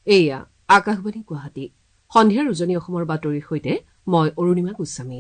এয়া আকাশবাণী গুৱাহাটী সন্ধিয়াৰ উজনি অসমৰ বাতৰিৰ সৈতে মই অৰুণিমা গোস্বামী।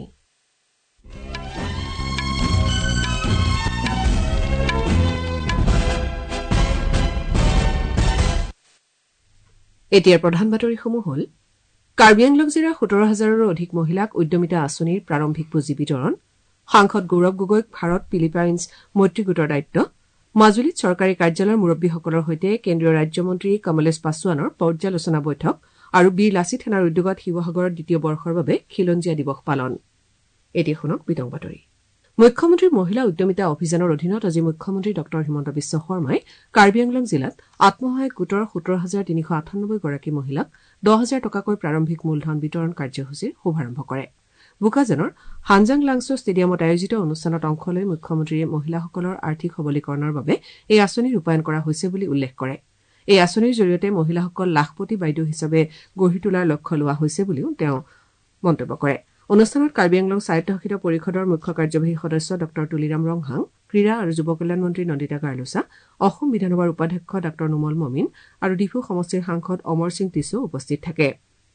এতিয়াৰ প্ৰধান বাতৰিসমূহ হ'ল কাৰ্বি আংলং জিলাৰ ১৭,০০০ৰো অধিক মহিলাক উদ্যমিতা আঁচনিৰ প্ৰাৰম্ভিক পুঁজি বিতৰণ, সাংসদ গৌৰৱ গগৈক ভাৰত ফিলিপাইন্স মৈত্ৰী গোটৰ দায়িত্ব, মাজুলীত চৰকাৰী কাৰ্যালয়ৰ মুৰব্বীসকলৰ সৈতে কেন্দ্ৰীয় ৰাজ্যমন্ত্ৰী কমলেশ পাছোৱানৰ পৰ্যালোচনা বৈঠক আৰু বীৰ লাচিত সেনাৰ উদ্যোগত শিৱসাগৰত দ্বিতীয় বৰ্ষৰ বাবে খিলঞ্জীয়া দিৱস পালন। এতিয়া শুনক বিতং বাতৰি। মুখ্যমন্ত্ৰীৰ মহিলা উদ্যমিতা অভিযানৰ অধীনত আজি মুখ্যমন্ত্ৰী ড হিমন্ত বিশ্ব শৰ্মাই কাৰ্বি আংলং জিলাত আত্মসহায়ক গোটৰ ১৭,৩৯৮ গৰাকী মহিলাক ১০,০০০ টকাকৈ প্ৰাৰম্ভিক মূলধন বিতৰণ কাৰ্যসূচীৰ শুভাৰম্ভ কৰে। বোকাজানৰ হানজাং লাংছো ষ্টেডিয়ামত আয়োজিত অনুষ্ঠানত অংশ লৈ মুখ্যমন্ত্ৰীয়ে মহিলাসকলৰ আৰ্থিক সবলীকৰণৰ বাবে এই আঁচনি ৰূপায়ণ কৰা হৈছে বুলি উল্লেখ কৰে। এই আঁচনিৰ জৰিয়তে মহিলাসকল লাখপতি বাইদেউ হিচাপে গঢ়ি তোলাৰ লক্ষ্য লোৱা হৈছে বুলিও তেওঁ মন্তব্য কৰে। অনুষ্ঠানত কাৰ্বি আংলং স্বায়ত্তশাসিত পৰিষদৰ মুখ্য কাৰ্যবাহী সদস্য ড তুলিৰাম ৰংহাং, ক্ৰীড়া আৰু যুৱ কল্যাণ মন্ত্ৰী নন্দিতা গাৰ্লোচা, অসম বিধানসভাৰ উপাধ্যক্ষ ড নুমল মমিন আৰু ডিফু সমষ্টিৰ সাংসদ অমৰ সিং টিছু উপস্থিত থাকে।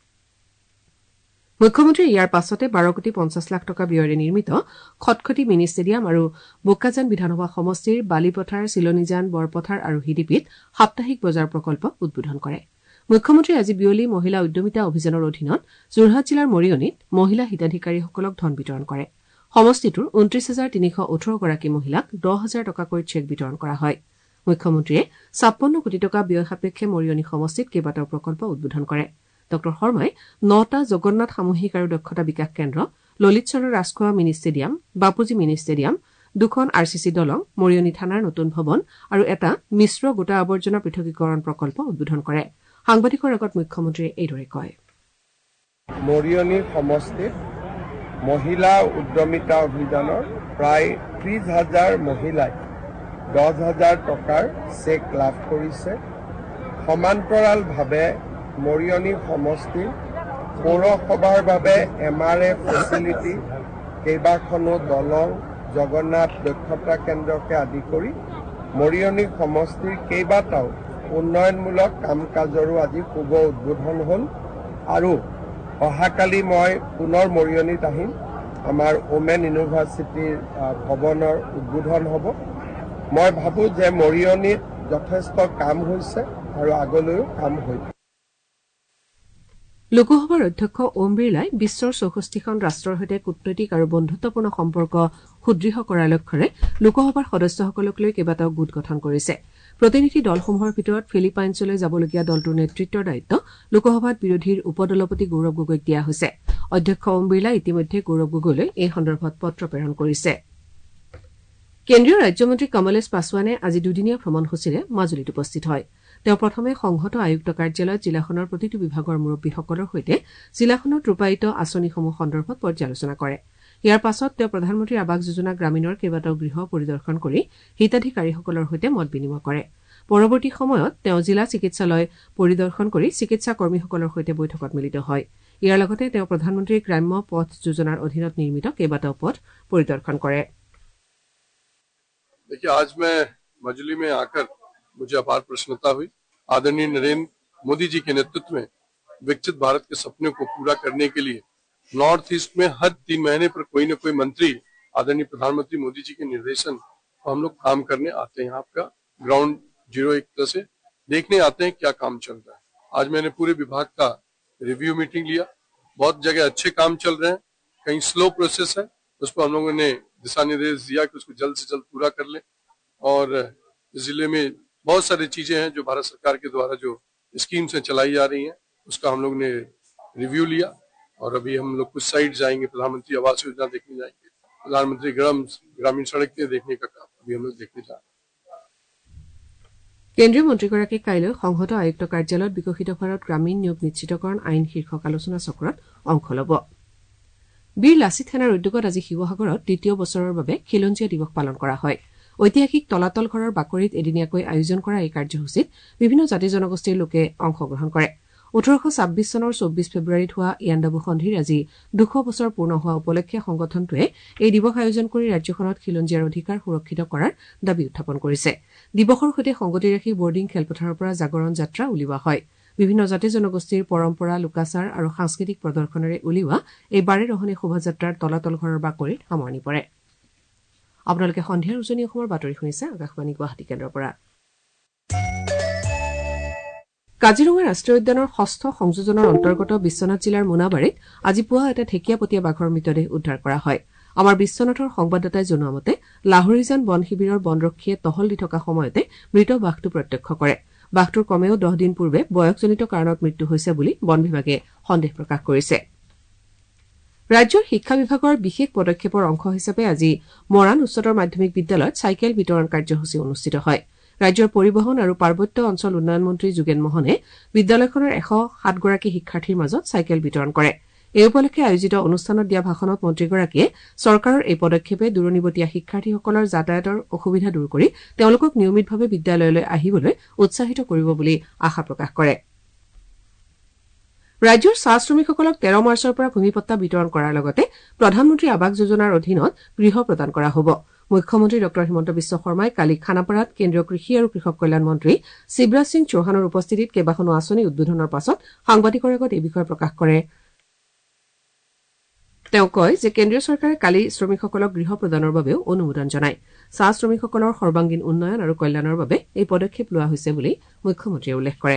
মুখ্যমন্ত্ৰীয়ে ইয়াৰ পাছতে ১২,৫০,০০,০০০ টকা ব্যয়েৰে নিৰ্মিত খটখটি মিনি ষ্টেডিয়াম আৰু বোকাজান বিধানসভা সমষ্টিৰ বালিপথাৰ, চিলনীজান, বৰপথাৰ আৰু হিডিপিত সাপ্তাহিক বজাৰ প্ৰকল্প উদ্বোধন কৰে। মুখ্যমন্ত্ৰীয়ে আজি বিয়লি মহিলা উদ্যমিতা অভিযানৰ অধীনত যোৰহাট জিলাৰ মৰিয়নীত মহিলা হিতাধিকাৰীসকলক ধন বিতৰণ কৰে। সমষ্টিটোৰ ২৯,৩১৮ গৰাকী মহিলাক ১০,০০০ টকাকৈ চেক বিতৰণ কৰা হয়। মুখ্যমন্ত্ৰীয়ে ৫৬ কোটি টকা ব্যয় সাপেক্ষে মৰিয়নী সমষ্টিত কেইবাটাও প্ৰকল্প উদ্বোধন কৰে। ড শৰ্মাই ৯টা জগন্নাথ সামূহিক আৰু দক্ষতা বিকাশ কেন্দ্ৰ, Lalit Chandra Rajkhowa mini stadium, Bapuji mini stadium, ২খন RCC দলং, মৰিয়নী থানাৰ নতুন ভৱন আৰু এটা মিশ্ৰ গোটা আৱৰ্জনা পৃথকীকৰণ প্ৰকল্প উদ্বোধন কৰে। সাংবাদিকৰ আগত মুখ্যমন্ত্ৰীয়ে এইদৰে কয়। মৰিয়নী সমষ্টিত মহিলা উদ্যমিতা অভিযানৰ প্ৰায় ৩০,০০০ মহিলাই ১০,০০০ টকাৰ চেক লাভ কৰিছে। সমান্তৰালভাৱে মৰিয়নী সমষ্টিৰ পৌৰসভাৰ বাবে MRA ফেচিলিটি, কেইবাখনো দলং, জগন্নাথ দক্ষতা কেন্দ্ৰকে আদি কৰি মৰিয়নী সমষ্টিৰ কেইবাটাও উন্নয়নমূলক কাম কাজৰো আজি শুভ উদ্বোধন হ'ল আৰু অহাকালি মই পুনৰ মৰিয়নীত আহিম। আমাৰ ওমেন ইউনিভাৰ্চিটিৰ ভৱনৰ উদ্বোধন হ'ব। মই ভাবোঁ যে মৰিয়নীত যথেষ্ট কাম হৈছে আৰু আগলৈও কাম হৈ থাকিব। লোকসভাৰ অধ্যক্ষ ওম বিৰলাই বিশ্বৰ ৬৪খন ৰাষ্ট্ৰৰ সৈতে কূটনৈতিক আৰু বন্ধুত্বপূৰ্ণ সম্পৰ্ক সুদৃঢ় কৰাৰ লক্ষ্যৰে লোকসভাৰ সদস্যসকলক লৈ কেইবাটাও গোট গঠন কৰিছে। প্ৰতিনিধি দলসমূহৰ ভিতৰত ফিলিপাইন্সলৈ যাবলগীয়া দলটোৰ নেতৃত্বৰ দায়িত্ব লোকসভাত বিৰোধীৰ উপদলপতি গৌৰৱ গগৈক দিয়া হৈছে। অধ্যক্ষ ওম বিৰলাই ইতিমধ্যে গৌৰৱ গগৈলৈ এই সন্দৰ্ভত পত্ৰ প্ৰেৰণ কৰিছে। কেন্দ্ৰীয় ৰাজ্যমন্ত্ৰী কমলেশ পাছোৱানে আজি দুদিনীয়া ভ্ৰমণসূচীৰে মাজুলীত উপস্থিত হয়। তেওঁ প্ৰথমে সংহত আয়ুক্ত কাৰ্যালয়ত জিলাখনৰ প্ৰতিটো বিভাগৰ মুৰব্বীসকলৰ সৈতে জিলাখনত ৰূপায়িত আঁচনিসমূহ সন্দৰ্ভত পৰ্যালোচনা কৰে। ইয়াৰ পাছত তেওঁ প্ৰধানমন্ত্ৰী আৱাস যোজনা গ্ৰামীণৰ কেইবাটাও গৃহ পৰিদৰ্শন কৰি হিতাধিকাৰীসকলৰ সৈতে মত বিনিময় কৰে। পৰৱৰ্তী সময়ত তেওঁ জিলা চিকিৎসালয় পৰিদৰ্শন কৰি চিকিৎসা কৰ্মীসকলৰ সৈতে বৈঠকত মিলিত হয়। ইয়াৰ লগতে তেওঁ প্ৰধানমন্ত্ৰী গ্ৰাম্য পথ যোজনাৰ অধীনত নিৰ্মিত কেইবাটাও পথ পৰিদৰ্শন কৰে। देखिए, आज मैं मजली में आकर मुझे अपार प्रसन्नता हुई। आदरणीय नरेंद्र मोदी जी के नेतृत्व में विकसित भारत के सपने को पूरा करने के लिए नॉर्थ ईस्ट में हर 3 महीने पर कोई न कोई मंत्री आदरणीय प्रधानमंत्री मोदी जी के निर्देशन पर हम लोग काम करने आते हैं। आपका ग्राउंड जीरो एक तरह से देखने आते हैं क्या काम चल रहा है। आज मैंने पूरे विभाग का रिव्यू मीटिंग लिया। बहुत जगह अच्छे काम चल रहे हैं, कहीं स्लो प्रोसेस है, उस पर हम लोगों ने दिशा निर्देश दिया कि उसको जल्द से जल्द पूरा कर लें। और जिले में बहुत सारी चीजें हैं जो भारत सरकार के द्वारा जो स्कीम्स चलाई जा रही हैं, उसका हम लोग ने रिव्यू लिया। और अभी हम लोग कुछ साइट जाएंगे, प्रधानमंत्री आवास योजना देखने जाएंगे, प्रधानमंत्री ग्रामीण सड़कें देखने का काम अभी हम लोग देखने जा रहे हैं। কেন্দ্ৰীয় মন্ত্ৰীগৰাকীয়ে কাইলৈ সংহত আয়ুক্ত কাৰ্যালয়ত বিকশিত ভাৰত গ্ৰামীণ নিয়োগ নিশ্চিতকৰণ আইন শীৰ্ষক আলোচনা চক্ৰত অংশ ল'ব। বীৰ লাচিত সেনাৰ উদ্যোগত আজি শিৱসাগৰত দ্বিতীয় বছৰৰ বাবে খিলঞ্জীয়া দিৱস পালন কৰা হয়। ঐতিহাসিক তলাতল ঘৰৰ বাকৰিত এদিনীয়াকৈ আয়োজন কৰা এই কাৰ্যসূচীত বিভিন্ন জাতি জনগোষ্ঠীৰ লোকে অংশগ্ৰহণ কৰে। ১৮২৬ চনৰ ২৪ ফেব্ৰুৱাৰীত হোৱা ইয়াণ্ডাবু সন্ধিৰ আজি ২০০ বছৰ পূৰ্ণ হোৱা উপলক্ষে সংগঠনটোৱে এই দিৱস আয়োজন কৰি ৰাজ্যখনত খিলঞ্জীয়াৰ অধিকাৰ সুৰক্ষিত কৰাৰ দাবী উত্থাপন কৰিছে। দিৱসৰ সৈতে সংগতি ৰাখি বৰ্ডিং খেলপথাৰৰ পৰা জাগৰণ যাত্ৰা উলিওৱা হয়। বিভিন্ন জাতি জনগোষ্ঠীৰ পৰম্পৰা লোকাচাৰ আৰু সাংস্কৃতিক প্ৰদৰ্শনেৰে উলিওৱা এই বাৰে ৰহণী শোভাযাত্ৰাৰ তলাতল ঘৰৰ বাকৰিত সামৰণি পৰে আপোনালোকে সন্ধিয়াৰ উজনি অসমৰ বাতৰি শুনিছে আকাশবাণী গুৱাহাটী কেন্দ্ৰৰ পৰা কাজিৰঙা ৰাষ্ট্ৰীয় উদ্যানৰ ৬ষ্ঠ সংযোজনৰ অন্তৰ্গত বিশ্বনাথ জিলাৰ মোনাবাৰীত আজি পুৱা এটা ঢেকীয়াপতীয়া বাঘৰ মৃতদেহ উদ্ধাৰ কৰা হয় আমাৰ বিশ্বনাথৰ সংবাদদাতাই জনোৱা মতে লাহৰীজান বন শিবিৰৰ বনৰক্ষীয়ে টহল দি থকা সময়তে মৃত বাঘটো প্ৰত্যক্ষ কৰে বাঘটোৰ কমেও 10 দিন পূৰ্বে বয়সজনিত কাৰণত মৃত্যু হৈছে বুলি বন বিভাগে সন্দেহ প্ৰকাশ কৰিছে ৰাজ্যৰ শিক্ষা বিভাগৰ বিশেষ পদক্ষেপৰ অংশ হিচাপে আজি মৰাণ উচ্চতৰ মাধ্যমিক বিদ্যালয়ত চাইকেল বিতৰণ কাৰ্যসূচী অনুষ্ঠিত হয় ৰাজ্যৰ পৰিবহণ আৰু পাৰ্বত্য অঞ্চল উন্নয়ন মন্ত্ৰী যোগেন মোহনে বিদ্যালয়খনৰ 107 গৰাকী শিক্ষাৰ্থীৰ মাজত চাইকেল বিতৰণ কৰে এই উপলক্ষে আয়োজিত অনুষ্ঠানত দিয়া ভাষণত মন্ত্ৰীগৰাকীয়ে চৰকাৰৰ এই পদক্ষেপে দূৰণিবতীয়া শিক্ষাৰ্থীসকলৰ যাতায়াতৰ অসুবিধা দূৰ কৰি তেওঁলোকক নিয়মিতভাৱে বিদ্যালয়লৈ আহিবলৈ উৎসাহিত কৰিব বুলি আশা প্ৰকাশ কৰে ৰাজ্যৰ চাহ শ্ৰমিকসকলক 13 মাৰ্চৰ পৰা ভূমিপট্টা বিতৰণ কৰাৰ লগতে প্ৰধানমন্ত্ৰী আৱাস যোজনাৰ অধীনত গৃহ প্ৰদান কৰা হ'ব মুখ্যমন্ত্ৰী ড হিমন্ত বিশ্ব শৰ্মাই কালি খানাপাৰাত কেন্দ্ৰীয় কৃষি আৰু কৃষক কল্যাণ মন্ত্ৰী শিৱৰাজ সিং চৌহানৰ উপস্থিতিত কেইবাখনো আঁচনি উদ্বোধনৰ পাছত সাংবাদিকৰ আগত এই বিষয়ে প্ৰকাশ কৰে তেওঁ কয় যে কেন্দ্ৰীয় চৰকাৰে কালি শ্ৰমিকসকলক গৃহ প্ৰদানৰ বাবেও অনুমোদন জনায় চাহ শ্ৰমিকসকলৰ সৰ্বাংগীন উন্নয়ন আৰু কল্যাণৰ বাবে এই পদক্ষেপ লোৱা হৈছে বুলি মুখ্যমন্ত্ৰীয়ে উল্লেখ কৰে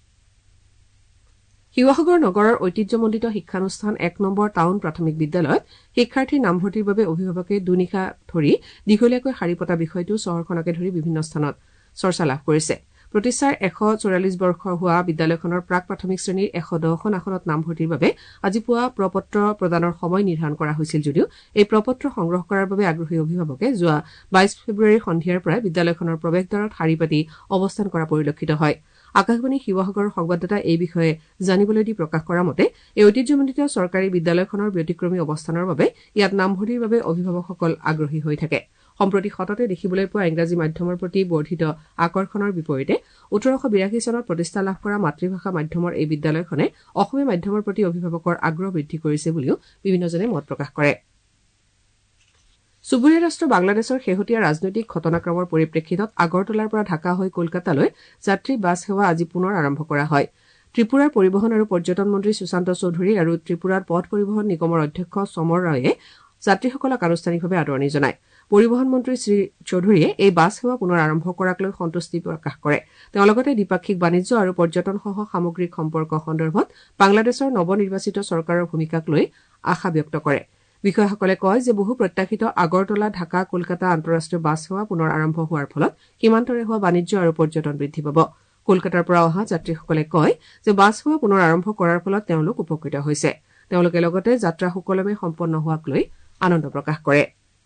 শিৱসাগৰ নগৰৰ ঐতিহ্যমণ্ডিত শিক্ষানুষ্ঠান 1 নম্বৰ টাউন প্ৰাথমিক বিদ্যালয়ত শিক্ষাৰ্থীৰ নামভৰ্তিৰ বাবে অভিভাৱকে দুনিশা ধৰি দীঘলীয়াকৈ শাৰী পতা বিষয়টো চহৰখনকে ধৰি বিভিন্ন স্থানত চৰ্চা লাভ কৰিছে প্ৰতিষ্ঠাৰ 144 বৰ্ষ হোৱা বিদ্যালয়খনৰ প্ৰাক প্ৰাথমিক শ্ৰেণীৰ 110খন আসনত নামভৰ্তিৰ বাবে আজি পুৱা প্ৰপত্ৰ প্ৰদানৰ সময় নিৰ্ধাৰণ কৰা হৈছিল যদিও এই প্ৰপত্ৰ সংগ্ৰহ কৰাৰ বাবে আগ্ৰহী অভিভাৱকে যোৱা 22 ফেব্ৰুৱাৰীৰ সন্ধিয়াৰ পৰা বিদ্যালয়খনৰ প্ৰৱেশদ্বাৰত শাৰী পাতি অৱস্থান কৰা পৰিলক্ষিত হয় আকাশবাণী শিৱসাগৰৰ সংবাদদাতা এই বিষয়ে জানিবলৈ দি প্ৰকাশ কৰা মতে এই ঐতিহ্যমণ্ডিত চৰকাৰী বিদ্যালয়খনৰ ব্যতিক্ৰমী অৱস্থানৰ বাবে ইয়াত নামভৰ্তিৰ বাবে অভিভাৱকসকল আগ্ৰহী হৈ থাকে সম্প্ৰতি সততে দেখিবলৈ পোৱা ইংৰাজী মাধ্যমৰ প্ৰতি বৰ্ধিত আকৰ্ষণৰ বিপৰীতে 1882 চনত প্ৰতিষ্ঠা লাভ কৰা মাতৃভাষা মাধ্যমৰ এই বিদ্যালয়খনে অসমীয়া মাধ্যমৰ প্ৰতি অভিভাৱকৰ আগ্ৰহ বৃদ্ধি কৰিছে বুলিও বিভিন্নজনে মত প্ৰকাশ কৰে চুবুৰীয়া ৰাষ্ট্ৰ বাংলাদেশৰ শেহতীয়া ৰাজনৈতিক ঘটনাক্ৰমৰ পৰিপ্ৰেক্ষিতত আগৰতলাৰ পৰা ঢাকা হৈ কলকাতালৈ যাত্ৰী বাছ সেৱা আজি পুনৰ আৰম্ভ কৰা হয় ত্ৰিপুৰাৰ পৰিবহণ আৰু পৰ্যটন মন্ত্ৰী সুশান্ত চৌধুৰী আৰু ত্ৰিপুৰাৰ পথ পৰিবহণ নিগমৰ অধ্যক্ষ সমৰ ৰায়ে যাত্ৰীসকলক আনুষ্ঠানিকভাৱে আদৰণি জনায় পৰিবহণ মন্ত্ৰী শ্ৰী চৌধুৰীয়ে এই বাছ সেৱা পুনৰ আৰম্ভ কৰাক লৈ সন্তুষ্টি প্ৰকাশ কৰে তেওঁ লগতে দ্বিপাক্ষিক বাণিজ্য আৰু পৰ্যটনসহ সামগ্ৰিক সম্পৰ্ক সন্দৰ্ভত বাংলাদেশৰ নৱনিৰ্বাচিত চৰকাৰৰ ভূমিকাক লৈ আশা ব্যক্ত কৰে বিষয়াসকলে কয় যে বহু প্ৰত্যাশিত আগৰতলা ঢাকা কলকাতা আন্তঃৰাষ্ট্ৰীয় বাছ সেৱা পুনৰ আৰম্ভ হোৱাৰ ফলত সীমান্তৰে হোৱা বাণিজ্য আৰু পৰ্যটন বৃদ্ধি পাব কলকাতাৰ পৰা অহা যাত্ৰীসকলে কয় যে বাছ সেৱা পুনৰ আৰম্ভ কৰাৰ ফলত তেওঁলোক উপকৃত হৈছে তেওঁলোকে লগতে যাত্ৰা সুকলমে সম্পন্ন হোৱাক লৈ আনন্দ প্ৰকাশ কৰে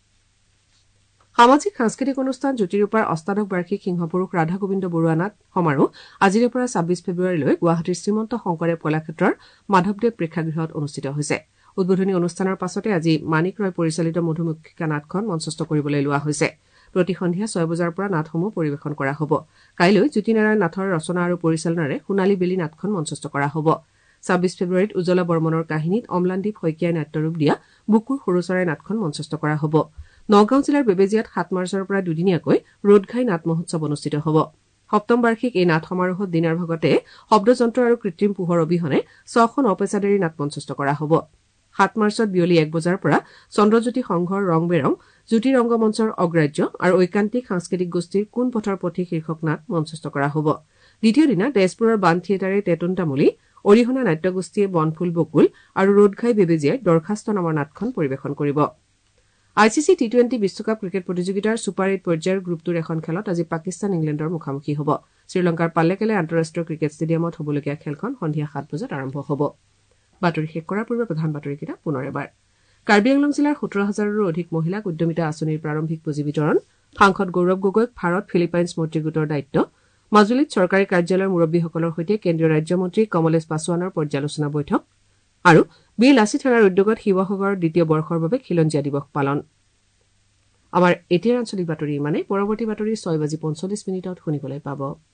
সামাজিক সাংস্কৃতিক অনুষ্ঠান জ্যোতিৰূপাৰ অষ্টাদশ বাৰ্ষিক সিংহপুৰুষ ৰাধা গোবিন্দ বৰুৱা নাট সমাৰোহ আজিৰে পৰা 26 ফেব্ৰুৱাৰীলৈ গুৱাহাটীৰ শ্ৰীমন্ত শংকৰদেৱ কলাক্ষেত্ৰৰ মাধৱদেৱ প্ৰেক্ষাগৃহত অনুষ্ঠিত হৈছে উদ্বোধনী অনুষ্ঠানৰ পাছতে আজি মানিক ৰয় পৰিচালিত মধুমক্ষিকা নাটখন মঞ্চস্থ কৰিবলৈ লোৱা হৈছে প্ৰতি সন্ধিয়া 6 বজাৰ পৰা নাটসমূহ পৰিৱেশন কৰা হ'ব কাইলৈ জ্যোতিনাৰায়ণ নাথৰ ৰচনা আৰু পৰিচালনাৰে সোণালী বেলি নাটখন মঞ্চস্থ কৰা হ'ব 26 ফেব্ৰুৱাৰীত উজ্জ্বলা বৰ্মনৰ কাহিনীত অম্লানদীপ শইকীয়াই নাট্যৰূপ দিয়া বুকুৰ সৰুচৰাই নাটখন মঞ্চস্থ কৰা হ'ব নগাঁও জিলাৰ বেবেজিয়াত 7 মাৰ্চৰ পৰা দুদিনীয়াকৈ ৰোডঘাই নাট মহোৎসৱ অনুষ্ঠিত হ'ব সপ্তম বাৰ্ষিক এই নাট সমাৰোহত দিনৰ ভাগতে শব্দযন্ত্ৰ আৰু কৃত্ৰিম পোহৰ অবিহনে 6খন অপেছাদাৰী নাট মঞ্চস্থ কৰা হ'ব 7 মাৰ্চত বিয়লি 1 বজাৰ পৰা চন্দ্ৰজ্যোতি সংঘৰ ৰং বেৰং জ্যোতি ৰংগমঞ্চৰ অগ্ৰাহ্য আৰু ঐকান্তিক সাংস্কৃতিক গোষ্ঠীৰ কোন পথৰ পথি শীৰ্ষক নাট মঞ্চস্থ কৰা হ'ব দ্বিতীয় দিনা তেজপুৰৰ বান থিয়েটাৰে তেতুন তামুলী অৰিহণা নাট্যগোষ্ঠীয়ে বনফুল বকুল আৰু ৰোডঘাই বেবেজিয়াই দৰখাস্ত নামৰ নাটখন পৰিৱেশন কৰিব আইচিচি টি20 বিশ্বকাপ ক্ৰিকেট প্ৰতিযোগিতাৰ ছুপাৰ 8 পৰ্যায়ৰ গ্ৰুপটোৰ এখন খেলত আজি পাকিস্তান ইংলেণ্ডৰ মুখামুখি হ'ব শ্ৰীলংকাৰ পাল্লেকেলে আন্তঃৰাষ্ট্ৰীয় ক্ৰিকেট ষ্টেডিয়ামত হ'বলগীয়া খেলখন সন্ধিয়া 7 বজাত আৰম্ভ হ'ব বাতৰি শেষ কৰাৰ পূৰ্বে প্ৰধান বাতৰিকেইটা পুনৰ এবাৰ কাৰ্বি আংলং জিলাৰ 17,000ৰো অধিক মহিলাক উদ্যমিতা আঁচনিৰ প্ৰাৰম্ভিক পুঁজি বিতৰণ সাংসদ গৌৰৱ গগৈক ভাৰত ফিলিপাইন্স মৈত্ৰী গোটৰ দায়িত্ব মাজুলীত চৰকাৰী কাৰ্যালয়ৰ মুৰব্বীসকলৰ সৈতে কেন্দ্ৰীয় ৰাজ্যমন্ত্ৰী কমলেশ পাছোৱানৰ পৰ্যালোচনা বৈঠক আৰু বি লাচি থানাৰ উদ্যোগত শিৱসাগৰৰ দ্বিতীয় বৰ্ষৰ বাবে খিলঞ্জীয়া দিৱস পালন আমাৰ এতিয়াৰ আঞ্চলিক বাতৰি ইমানে পৰৱৰ্তী বাতৰি 6:45 শুনিবলৈ পাব